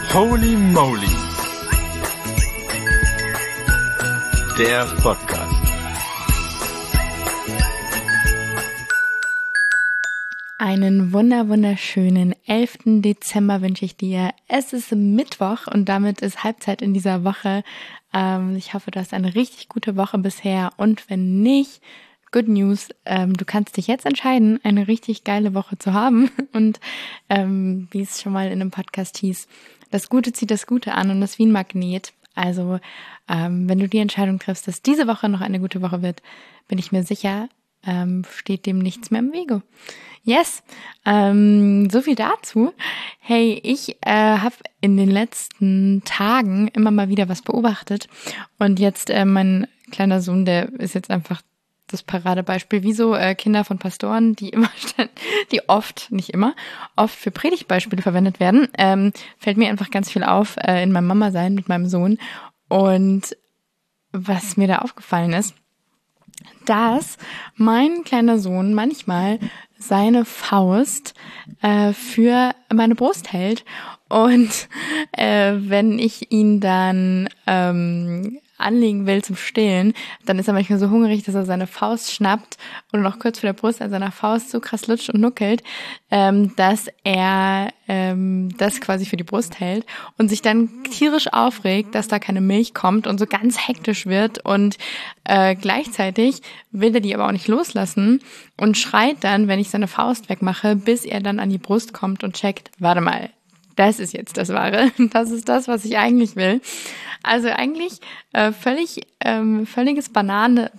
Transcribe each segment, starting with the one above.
Holy Moly, der Podcast. Einen wunderschönen 11. Dezember wünsche ich dir. Es ist Mittwoch und damit ist Halbzeit in dieser Woche. Ich hoffe, du hast eine richtig gute Woche bisher und wenn nicht, good news, du kannst dich jetzt entscheiden, eine richtig geile Woche zu haben und wie es schon mal in einem Podcast hieß, das Gute zieht das Gute an und das ist wie ein Magnet. Also wenn du die Entscheidung triffst, dass diese Woche noch eine gute Woche wird, bin ich mir sicher, steht dem nichts mehr im Wege. Yes, so viel dazu. Hey, ich habe in den letzten Tagen immer mal wieder was beobachtet und jetzt mein kleiner Sohn, der ist jetzt einfach das Paradebeispiel, wie so Kinder von Pastoren, die oft, nicht immer, oft für Predigtbeispiele verwendet werden, fällt mir einfach ganz viel auf in meinem Mama-Sein mit meinem Sohn. Und was mir da aufgefallen ist, dass mein kleiner Sohn manchmal seine Faust für meine Brust hält und wenn ich ihn dann anlegen will zum Stillen, dann ist er manchmal so hungrig, dass er seine Faust schnappt und noch kurz vor der Brust an seiner Faust so krass lutscht und nuckelt, dass er das quasi für die Brust hält und sich dann tierisch aufregt, dass da keine Milch kommt und so ganz hektisch wird und gleichzeitig will er die aber auch nicht loslassen und schreit dann, wenn ich seine Faust wegmache, bis er dann an die Brust kommt und checkt, warte mal, das ist jetzt das Wahre. Das ist das, was ich eigentlich will. Also eigentlich völliges banales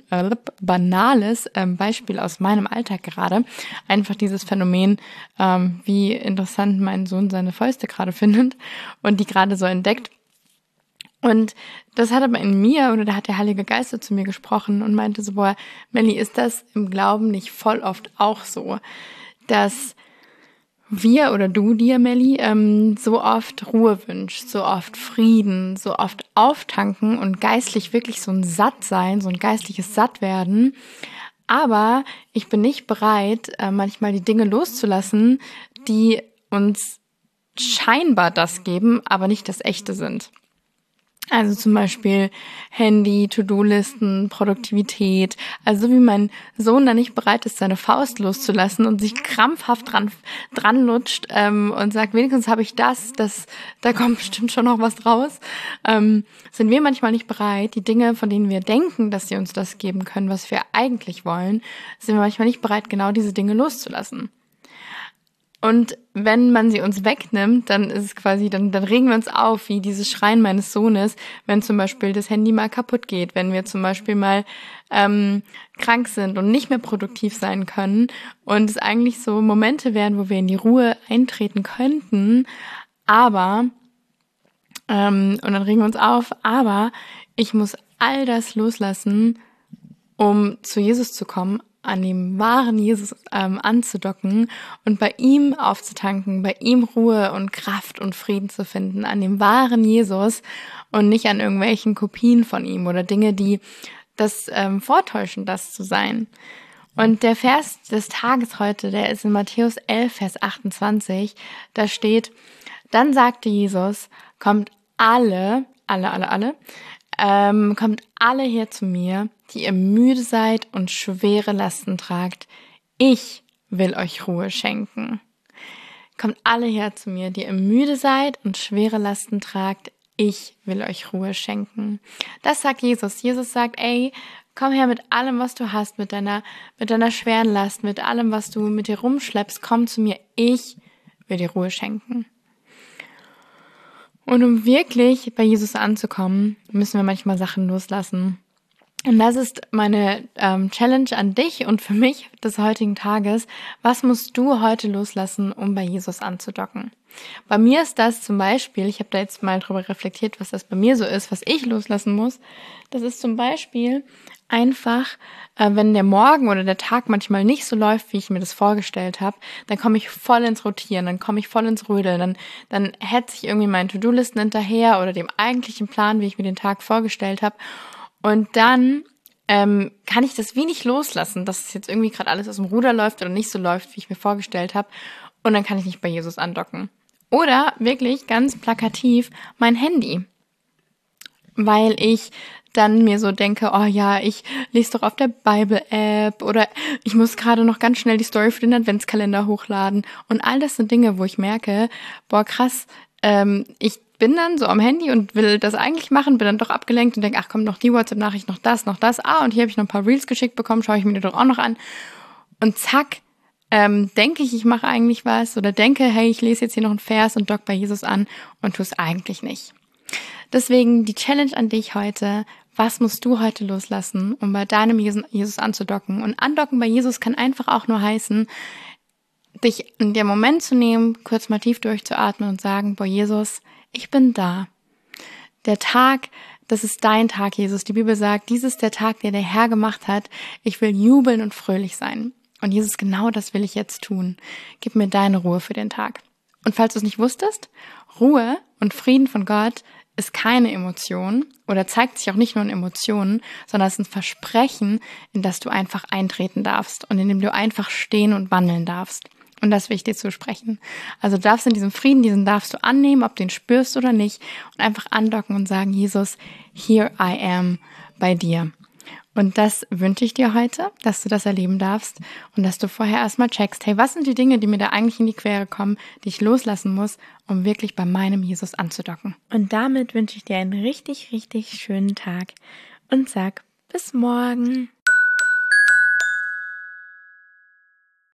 Beispiel aus meinem Alltag gerade. Einfach dieses Phänomen, wie interessant mein Sohn seine Fäuste gerade findet und die gerade so entdeckt. Und das hat aber in mir, oder da hat der Heilige Geist so zu mir gesprochen und meinte so, boah, Melli, ist das im Glauben nicht voll oft auch so, dass wir oder du dir, Melli, so oft Ruhe wünschst, so oft Frieden, so oft auftanken und geistlich wirklich so ein Sattsein, so ein geistliches Sattwerden. Aber ich bin nicht bereit, manchmal die Dinge loszulassen, die uns scheinbar das geben, aber nicht das Echte sind. Also zum Beispiel Handy, To-Do-Listen, Produktivität. Also so wie mein Sohn da nicht bereit ist, seine Faust loszulassen und sich krampfhaft dran lutscht und sagt, wenigstens habe ich das, da kommt bestimmt schon noch was raus, sind wir manchmal nicht bereit, die Dinge, von denen wir denken, dass sie uns das geben können, was wir eigentlich wollen, sind wir manchmal nicht bereit, genau diese Dinge loszulassen. Und wenn man sie uns wegnimmt, dann ist es quasi, dann regen wir uns auf, wie dieses Schreien meines Sohnes, wenn zum Beispiel das Handy mal kaputt geht, wenn wir zum Beispiel mal krank sind und nicht mehr produktiv sein können und es eigentlich so Momente werden, wo wir in die Ruhe eintreten könnten, aber und dann regen wir uns auf, aber ich muss all das loslassen, um zu Jesus zu kommen, an dem wahren Jesus anzudocken und bei ihm aufzutanken, bei ihm Ruhe und Kraft und Frieden zu finden, an dem wahren Jesus und nicht an irgendwelchen Kopien von ihm oder Dinge, die das vortäuschen, das zu sein. Und der Vers des Tages heute, der ist in Matthäus 11, Vers 28, da steht, dann sagte Jesus, kommt alle, kommt alle her zu mir, die ihr müde seid und schwere Lasten tragt. Ich will euch Ruhe schenken. Kommt alle her zu mir, die ihr müde seid und schwere Lasten tragt. Ich will euch Ruhe schenken. Das sagt Jesus. Jesus sagt, ey, komm her mit allem, was du hast, mit deiner schweren Last, mit allem, was du mit dir rumschleppst. Komm zu mir. Ich will dir Ruhe schenken. Und um wirklich bei Jesus anzukommen, müssen wir manchmal Sachen loslassen. Und das ist meine Challenge an dich und für mich des heutigen Tages. Was musst du heute loslassen, um bei Jesus anzudocken? Bei mir ist das zum Beispiel, ich habe da jetzt mal drüber reflektiert, was das bei mir so ist, was ich loslassen muss. Das ist zum Beispiel einfach, wenn der Morgen oder der Tag manchmal nicht so läuft, wie ich mir das vorgestellt habe, dann komme ich voll ins Rotieren, dann komme ich voll ins Rödeln, dann hetze ich irgendwie meinen To-Do-Listen hinterher oder dem eigentlichen Plan, wie ich mir den Tag vorgestellt habe. Und dann kann ich das wenig loslassen, dass es jetzt irgendwie gerade alles aus dem Ruder läuft oder nicht so läuft, wie ich mir vorgestellt habe. Und dann kann ich nicht bei Jesus andocken. Oder wirklich ganz plakativ mein Handy, weil ich dann mir so denke, oh ja, ich lese doch auf der Bible-App oder ich muss gerade noch ganz schnell die Story für den Adventskalender hochladen. Und all das sind Dinge, wo ich merke, boah krass, ich bin dann so am Handy und will das eigentlich machen, bin dann doch abgelenkt und denke, ach komm, noch die WhatsApp-Nachricht, noch das. Und hier habe ich noch ein paar Reels geschickt bekommen, schaue ich mir die doch auch noch an. Und zack, denke ich mache eigentlich was oder denke, hey, ich lese jetzt hier noch einen Vers und dock bei Jesus an und tue es eigentlich nicht. Deswegen die Challenge an dich heute: Was musst du heute loslassen, um bei deinem Jesus anzudocken? Und andocken bei Jesus kann einfach auch nur heißen, dich in dem Moment zu nehmen, kurz mal tief durchzuatmen und sagen, boah Jesus, ich bin da. Der Tag, das ist dein Tag, Jesus. Die Bibel sagt, dies ist der Tag, den der Herr gemacht hat. Ich will jubeln und fröhlich sein. Und Jesus, genau das will ich jetzt tun. Gib mir deine Ruhe für den Tag. Und falls du es nicht wusstest, Ruhe und Frieden von Gott ist keine Emotion oder zeigt sich auch nicht nur in Emotionen, sondern es ist ein Versprechen, in das du einfach eintreten darfst und in dem du einfach stehen und wandeln darfst. Und das will ich dir zusprechen. Also du darfst in diesem Frieden, diesen darfst du annehmen, ob du den spürst oder nicht, und einfach andocken und sagen, Jesus, here I am bei dir. Und das wünsche ich dir heute, dass du das erleben darfst und dass du vorher erstmal checkst, hey, was sind die Dinge, die mir da eigentlich in die Quere kommen, die ich loslassen muss, um wirklich bei meinem Jesus anzudocken. Und damit wünsche ich dir einen richtig, richtig schönen Tag und sag bis morgen.